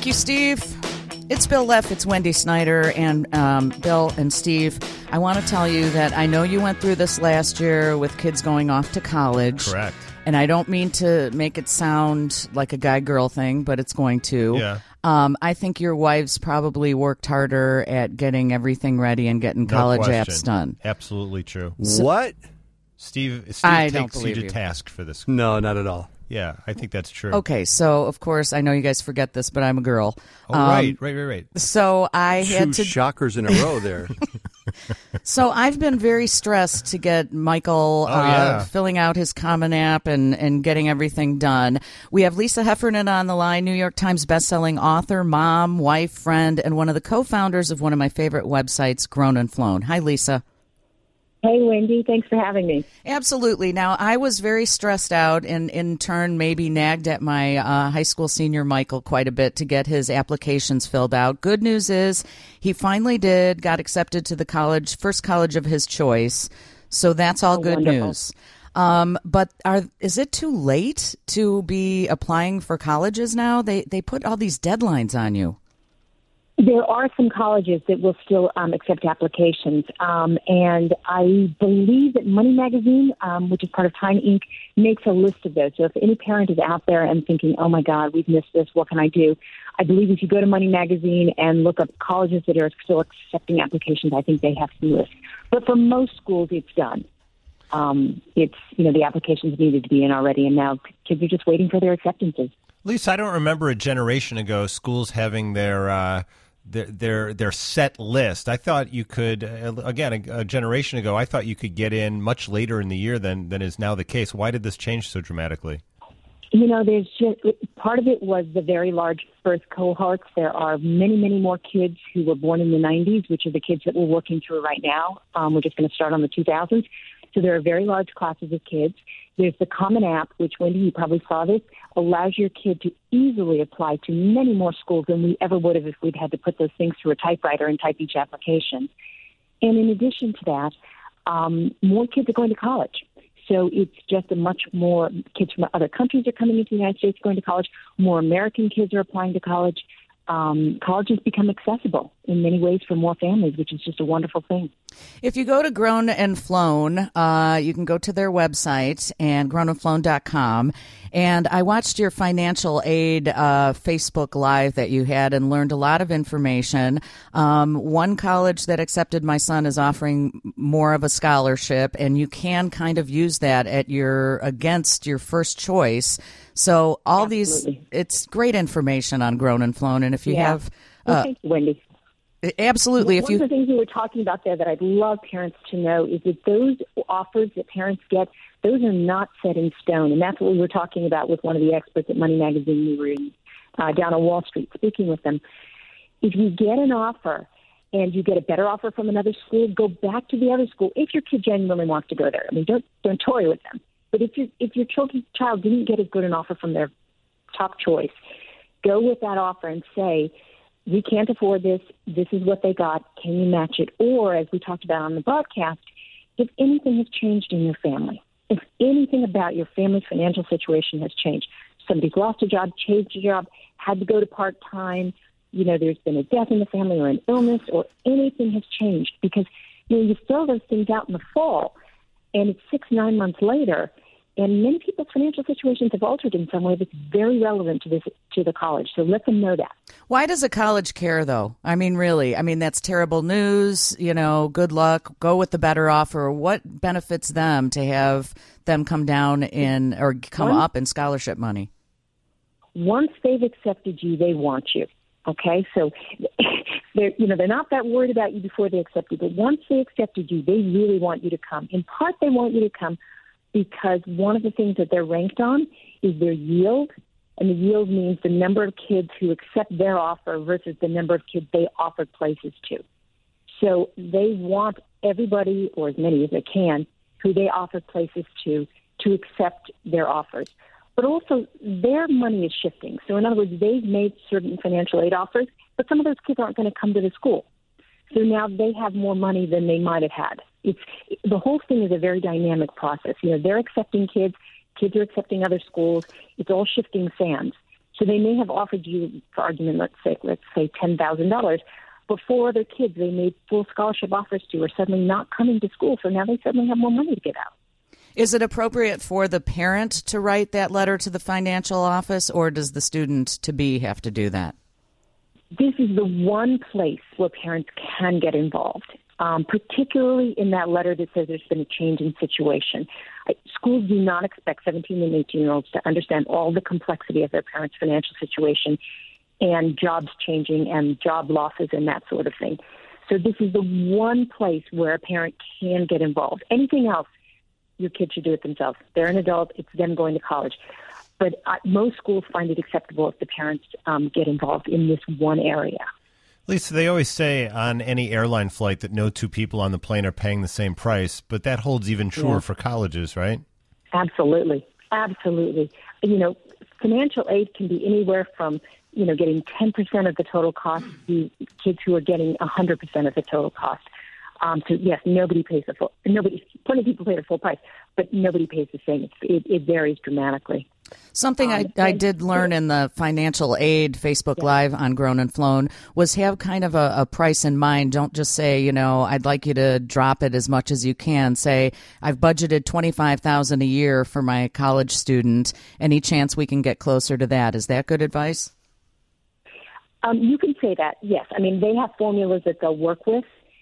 you, Steve. It's Bill Leff, it's Wendy Snyder, and Bill and Steve, I want to tell you that I know you went through this last year with kids going off to college. Correct. And I don't mean to make it sound like a guy-girl thing, but it's going to. Yeah. I think your wives probably worked harder at getting everything ready and getting college apps done. Absolutely true. What? Steve I don't takes you believe to you. task for this. No, not at all. Yeah, I think that's true. Okay, so, of course, I know you guys forget this, but I'm a girl. Oh, right. So I had Two to... shockers in a row there. So I've been very stressed to get Michael filling out his Common App and getting everything done. We have Lisa Heffernan on the line, New York Times bestselling author, mom, wife, friend, and one of the co-founders of one of my favorite websites, Grown and Flown. Hi, Lisa. Hey, Wendy. Thanks for having me. Absolutely. Now, I was very stressed out and in turn maybe nagged at my high school senior Michael quite a bit to get his applications filled out. Good news is he finally did, got accepted to the first college of his choice. So that's all good wonderful news. But is it too late to be applying for colleges now? They put all these deadlines on you. There are some colleges that will still accept applications, and I believe that Money Magazine, which is part of Time Inc., makes a list of those. So if any parent is out there and thinking, oh, my God, we've missed this, what can I do? I believe if you go to Money Magazine and look up colleges that are still accepting applications, I think they have some lists. But for most schools, it's done. The applications needed to be in already, and now kids are just waiting for their acceptances. Lisa, I don't remember a generation ago schools having their set list. I thought you could, again, a generation ago, I thought you could get in much later in the year than is now the case. Why did this change so dramatically? There's just part of it was the very large birth cohorts. There are many, many more kids who were born in the 90s, which are the kids that we're working through right now. We're just going to start on the 2000s. So there are very large classes of kids. There's the Common App, which, Wendy, you probably saw this, allows your kid to easily apply to many more schools than we ever would have if we'd had to put those things through a typewriter and type each application. And in addition to that, more kids are going to college. So it's just a much more kids from other countries are coming into the United States going to college. More American kids are applying to college. College has become accessible in many ways for more families, which is just a wonderful thing. If you go to Grown and Flown, you can go to their website and grownandflown.com. And I watched your financial aid Facebook Live that you had and learned a lot of information. One college that accepted my son is offering more of a scholarship, and you can kind of use that against your first choice. So it's great information on Grown and Flown. And if you have... thank you, Wendy. Absolutely. One of the things we were talking about there that I'd love parents to know is that those offers that parents get, those are not set in stone. And that's what we were talking about with one of the experts at Money Magazine. We were in, down on Wall Street speaking with them. If you get an offer and you get a better offer from another school, go back to the other school if your kid genuinely wants to go there. I mean, don't toy with them. But if your child didn't get as good an offer from their top choice, go with that offer and say, we can't afford this. This is what they got. Can you match it? Or, as we talked about on the broadcast, if anything has changed in your family, if anything about your family's financial situation has changed, somebody's lost a job, changed a job, had to go to part-time, there's been a death in the family or an illness or anything has changed because, you fill those things out in the fall and it's 6-9 months later. And many people's financial situations have altered in some way that's very relevant to the college. So let them know that. Why does a college care, though? I mean, really? I mean, that's terrible news. Good luck. Go with the better offer. What benefits them to have them come down up in scholarship money? Once they've accepted you, they want you. Okay, so they're not that worried about you before they accept you. But once they accepted you, they really want you to come. In part, they want you to come because one of the things that they're ranked on is their yield, and the yield means the number of kids who accept their offer versus the number of kids they offered places to. So they want everybody, or as many as they can, who they offer places to accept their offers. But also, their money is shifting. So in other words, they've made certain financial aid offers, but some of those kids aren't going to come to the school. So now they have more money than they might have had. The whole thing is a very dynamic process. They're accepting kids are accepting other schools. It's all shifting sands. So they may have offered you, for argument, let's say $10,000 before their kids they made full scholarship offers to are suddenly not coming to school. So now they suddenly have more money to give out. Is it appropriate for the parent to write that letter to the financial office, or does the student-to-be have to do that? This is the one place where parents can get involved, particularly in that letter that says there's been a change in situation. Schools do not expect 17 and 18-year-olds to understand all the complexity of their parents' financial situation and jobs changing and job losses and that sort of thing. So this is the one place where a parent can get involved. Anything else, your kids should do it themselves. They're an adult. It's them going to college. But most schools find it acceptable if the parents get involved in this one area. Lisa, they always say on any airline flight that no two people on the plane are paying the same price, but that holds even truer for colleges, right? Absolutely. Absolutely. Financial aid can be anywhere from, getting 10% of the total cost to kids who are getting 100% of the total cost. So yes, plenty of people pay the full price, but nobody pays the same. It varies dramatically. Something I did learn in the financial aid Facebook Live on Grown and Flown was have kind of a price in mind. Don't just say, I'd like you to drop it as much as you can. Say, I've budgeted $25,000 a year for my college student. Any chance we can get closer to that? Is that good advice? You can say that, yes. I mean, they have formulas that they'll work with.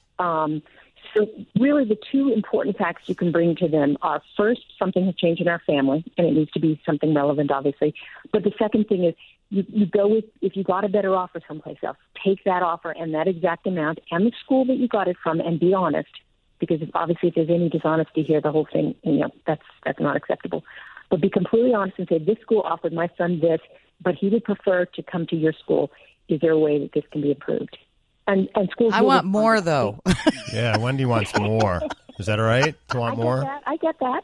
So really the two important facts you can bring to them are, first, something has changed in our family, and it needs to be something relevant, obviously. But the second thing is you go with, if you got a better offer someplace else, take that offer and that exact amount and the school that you got it from and be honest, because if there's any dishonesty here, the whole thing, that's not acceptable. But be completely honest and say, this school offered my son this, but he would prefer to come to your school. Is there a way that this can be improved? And schools. I want more, though. Yeah, Wendy wants more. Is that all right to want more? I get that.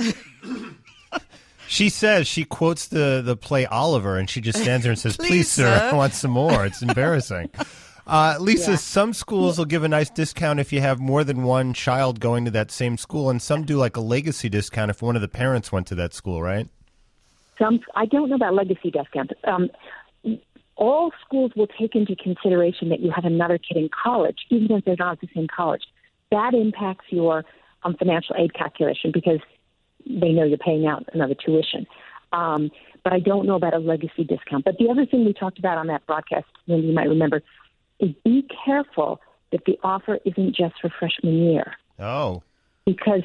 She says, she quotes the play Oliver, and she just stands there and says, please, sir, I want some more. It's embarrassing. Lisa, some schools will give a nice discount if you have more than one child going to that same school, and some do like a legacy discount if one of the parents went to that school, right? I don't know about legacy discounts. All schools will take into consideration that you have another kid in college, even if they're not at the same college. That impacts your financial aid calculation because they know you're paying out another tuition. But I don't know about a legacy discount. But the other thing we talked about on that broadcast, Wendy, you might remember, is be careful that the offer isn't just for freshman year. Oh. Because,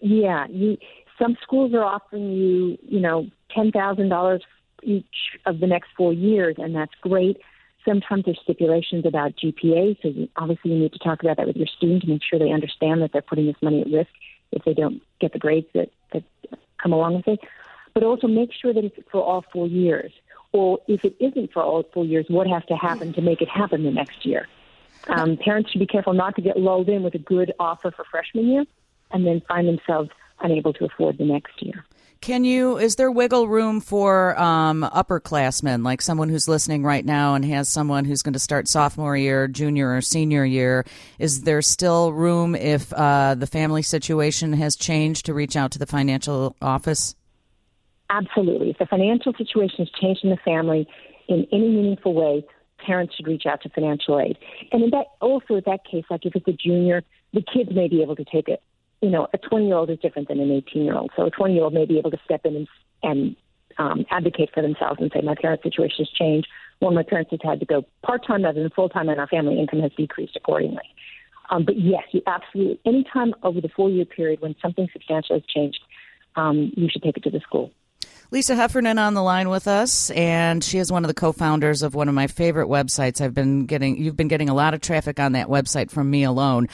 some schools are offering you, $10,000 each of the next 4 years, and that's great. Sometimes there's stipulations about GPA, so obviously you need to talk about that with your student to make sure they understand that they're putting this money at risk if they don't get the grades that come along with it. But also make sure that it's for all 4 years. Or if it isn't for all 4 years, what has to happen to make it happen the next year? Parents should be careful not to get lulled in with a good offer for freshman year and then find themselves unable to afford the next year. Is there wiggle room for upperclassmen, like someone who's listening right now and has someone who's going to start sophomore year, junior, or senior year? Is there still room if the family situation has changed to reach out to the financial office? Absolutely. If the financial situation has changed in the family in any meaningful way, parents should reach out to financial aid. And in that case, like if it's a junior, the kids may be able to take it. A 20-year-old is different than an 18-year-old. So a 20-year-old may be able to step in and advocate for themselves and say, my parents' situation has changed. One of my parents has had to go part-time rather than full-time, and our family income has decreased accordingly. But yes, you absolutely, anytime over the 4-year period when something substantial has changed, you should take it to the school. Lisa Heffernan on the line with us, and she is one of the co-founders of one of my favorite websites. You've been getting a lot of traffic on that website from me alone.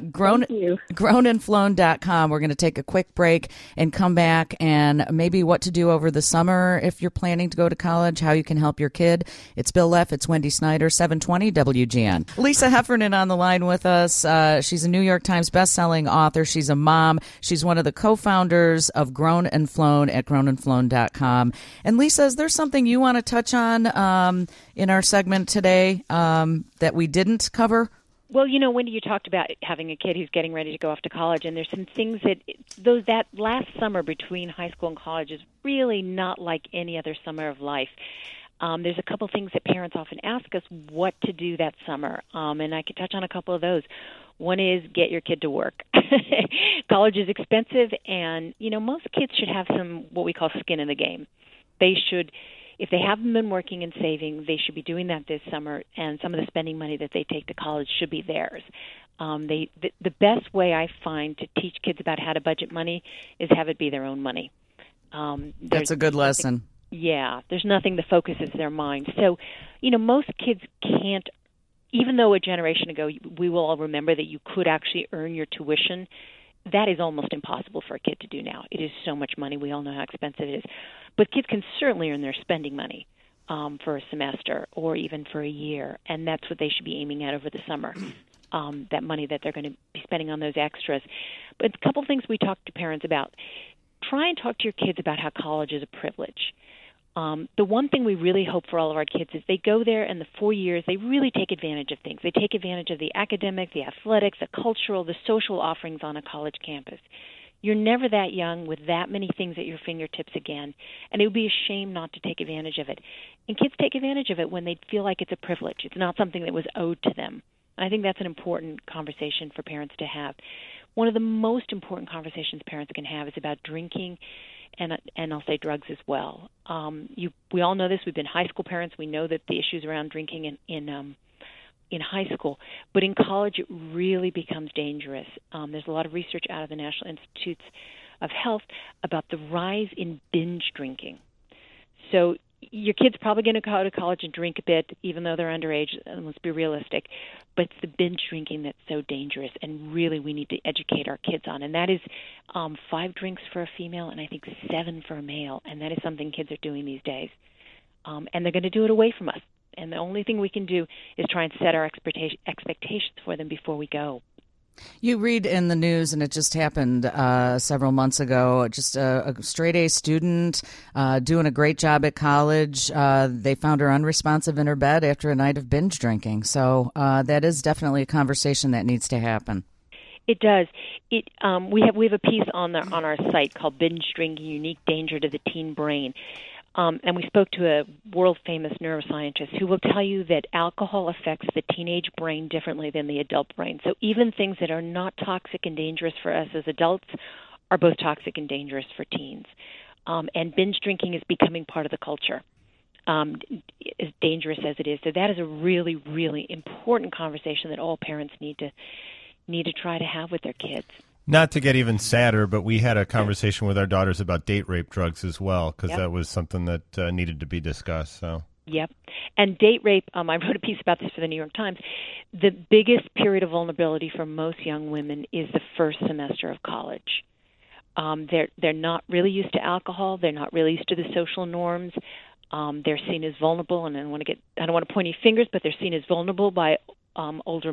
Grownandflown.com. We're going to take a quick break and come back and maybe what to do over the summer if you're planning to go to college, how you can help your kid. It's Bill Leff. It's Wendy Snyder, 720 WGN. Lisa Heffernan on the line with us. She's a New York Times bestselling author. She's a mom. She's one of the co-founders of Grown and Flown at grownandflown.com. And Lisa, is there something you want to touch on in our segment today that we didn't cover? Well, Wendy, you talked about having a kid who's getting ready to go off to college, and there's some things that last summer between high school and college is really not like any other summer of life. There's a couple things that parents often ask us what to do that summer, and I could touch on a couple of those. One is get your kid to work. College is expensive, and most kids should have some what we call skin in the game. They should, if they haven't been working and saving, they should be doing that this summer, and some of the spending money that they take to college should be theirs. The best way I find to teach kids about how to budget money is have it be their own money. That's a good lesson. Yeah, there's nothing that focuses their mind. So, most kids can't, even though a generation ago we will all remember that you could actually earn your tuition, that is almost impossible for a kid to do now. It is so much money. We all know how expensive it is. But kids can certainly earn their spending money for a semester or even for a year, and that's what they should be aiming at over the summer, that money that they're going to be spending on those extras. But a couple things we talk to parents about. Try and talk to your kids about how college is a privilege. The one thing we really hope for all of our kids is they go there and the 4 years, they really take advantage of things. They take advantage of the academic, the athletics, the cultural, the social offerings on a college campus. You're never that young with that many things at your fingertips again, and it would be a shame not to take advantage of it. And kids take advantage of it when they feel like it's a privilege. It's not something that was owed to them. I think that's an important conversation for parents to have. One of the most important conversations parents can have is about drinking and I'll say drugs as well. We all know this. We've been high school parents. We know that the issues around drinking in high school, but in college it really becomes dangerous. There's a lot of research out of the National Institutes of Health about the rise in binge drinking. So your kid's probably going to go to college and drink a bit, even though they're underage. Let's be realistic. But it's the binge drinking that's so dangerous, and really we need to educate our kids on. And that is 5 drinks for a female and I think 7 for a male, and that is something kids are doing these days. And they're going to do it away from us. And the only thing we can do is try and set our expectations for them before we go. You read in the news, and it just happened several months ago, just a straight-A student doing a great job at college. They found her unresponsive in her bed after a night of binge drinking. So that is definitely a conversation that needs to happen. It does. We have a piece on our site called Binge Drinking, Unique Danger to the Teen Brain. And we spoke to a world-famous neuroscientist who will tell you that alcohol affects the teenage brain differently than the adult brain. So even things that are not toxic and dangerous for us as adults are both toxic and dangerous for teens. And binge drinking is becoming part of the culture, as dangerous as it is. So that is a really, really important conversation that all parents need to try to have with their kids. Not to get even sadder, but we had a conversation with our daughters about date rape drugs as well, because that was something that needed to be discussed. So. Yep. And date rape, I wrote a piece about this for the New York Times. The biggest period of vulnerability for most young women is the first semester of college. They're not really used to alcohol. They're not really used to the social norms. They're seen as vulnerable, and I don't want to point any fingers, but they're seen as vulnerable by older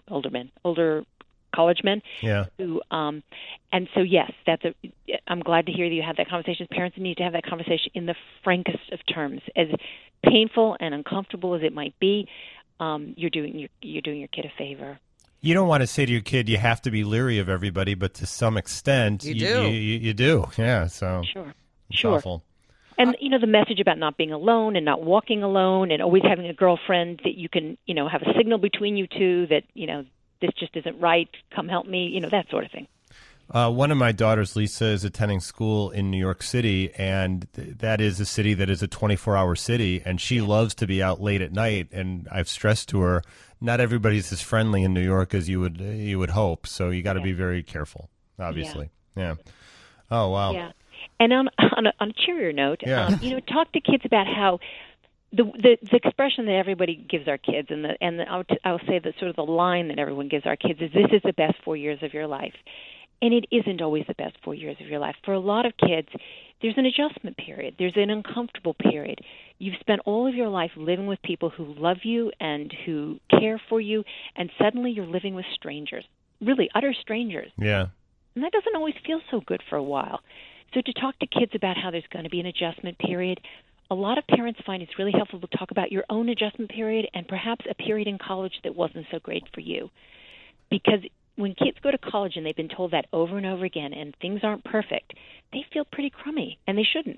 college men. Yeah. Who, and so yes, I'm glad to hear that you had that conversation. Parents need to have that conversation in the frankest of terms. As painful and uncomfortable as it might be, you're doing your kid a favor. You don't want to say to your kid, you have to be leery of everybody, but to some extent, you do. Yeah. So Sure. Awful. And, the message about not being alone and not walking alone and always having a girlfriend that you can, have a signal between you two that, this just isn't right, come help me, that sort of thing. One of my daughters, Lisa, is attending school in New York City, and that is a city that is a 24-hour city, and she loves to be out late at night, and I've stressed to her, not everybody's as friendly in New York as you would hope, so you got to be very careful, obviously. Yeah. Oh, wow. Yeah. And on a cheerier note, talk to kids about how the expression that everybody gives our kids, and I'll say that sort of the line that everyone gives our kids is, this is the best 4 years of your life. And it isn't always the best 4 years of your life. For a lot of kids, there's an adjustment period. There's an uncomfortable period. You've spent all of your life living with people who love you and who care for you, and suddenly you're living with strangers, really utter strangers. Yeah. And that doesn't always feel so good for a while. So to talk to kids about how there's going to be an adjustment period, a lot of parents find it's really helpful to talk about your own adjustment period and perhaps a period in college that wasn't so great for you. Because when kids go to college and they've been told that over and over again and things aren't perfect, they feel pretty crummy, and they shouldn't.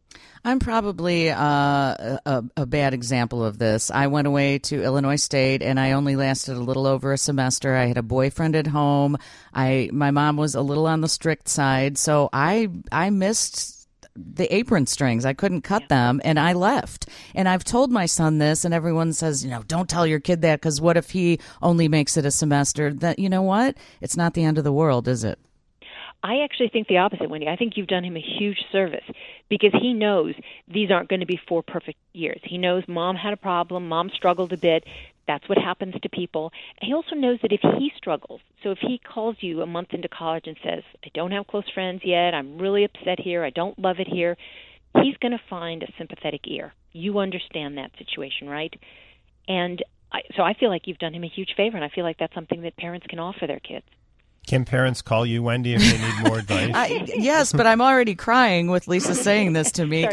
I'm probably a bad example of this. I went away to Illinois State, and I only lasted a little over a semester. I had a boyfriend at home. My mom was a little on the strict side, so I missed the apron strings. I couldn't cut them, and I left. And I've told my son this, and everyone says, don't tell your kid that, because what if he only makes it a semester? That, you know what? It's not the end of the world, is it? I actually think the opposite, Wendy. I think you've done him a huge service because he knows these aren't going to be 4 perfect years. He knows mom had a problem, mom struggled a bit. That's what happens to people. And he also knows that if he struggles, so if he calls you a month into college and says, I don't have close friends yet, I'm really upset here, I don't love it here, he's going to find a sympathetic ear. You understand that situation, right? And so I feel like you've done him a huge favor, and I feel like that's something that parents can offer their kids. Can parents call you, Wendy, if they need more advice? Yes, but I'm already crying with Lisa saying this to me.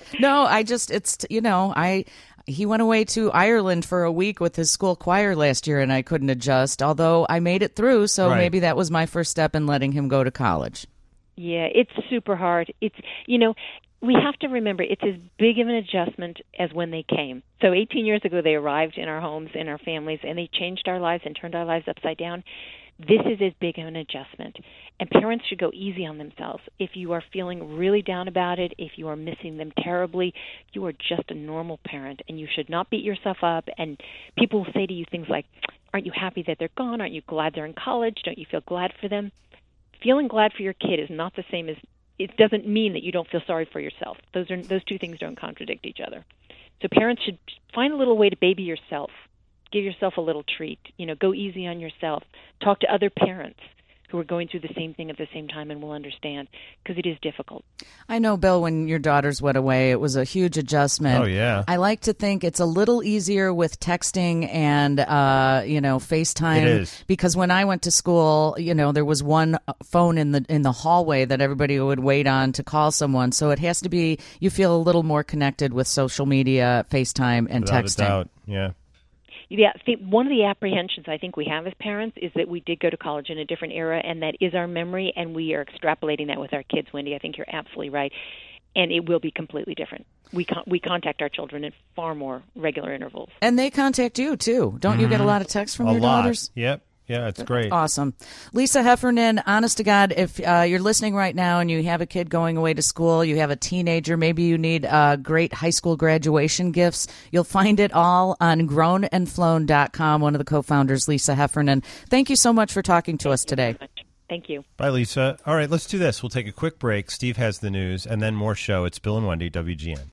He went away to Ireland for a week with his school choir last year, and I couldn't adjust, although I made it through, so maybe that was my first step in letting him go to college. Yeah, it's super hard. It's, we have to remember it's as big of an adjustment as when they came. So 18 years ago, they arrived in our homes, in our families, and they changed our lives and turned our lives upside down. This is as big of an adjustment, and parents should go easy on themselves. If you are feeling really down about it, if you are missing them terribly, you are just a normal parent, and you should not beat yourself up. And people will say to you things like, aren't you happy that they're gone? Aren't you glad they're in college? Don't you feel glad for them? Feeling glad for your kid is not the same as, it doesn't mean that you don't feel sorry for yourself. Those two things don't contradict each other. So parents should find a little way to baby yourself. Give yourself a little treat. Go easy on yourself. Talk to other parents who are going through the same thing at the same time and will understand, because it is difficult. I know, Bill, when your daughters went away, it was a huge adjustment. Oh, yeah. I like to think it's a little easier with texting and, FaceTime. It is. Because when I went to school, there was one phone in the hallway that everybody would wait on to call someone. So it has to be, you feel a little more connected with social media, FaceTime, and Without texting. a doubt, yeah. Yeah, one of the apprehensions I think we have as parents is that we did go to college in a different era, and that is our memory, and we are extrapolating that with our kids, Wendy. I think you're absolutely right, and it will be completely different. We contact our children at far more regular intervals. And they contact you, too. Don't you get a lot of texts from your daughters? Yep. Yeah, it's great. Awesome. Lisa Heffernan, honest to God, if you're listening right now and you have a kid going away to school, you have a teenager, maybe you need great high school graduation gifts, you'll find it all on grownandflown.com. One of the co-founders, Lisa Heffernan. Thank you so much for talking to us today. Thank you. Bye, Lisa. All right, let's do this. We'll take a quick break. Steve has the news, and then more show. It's Bill and Wendy, WGN.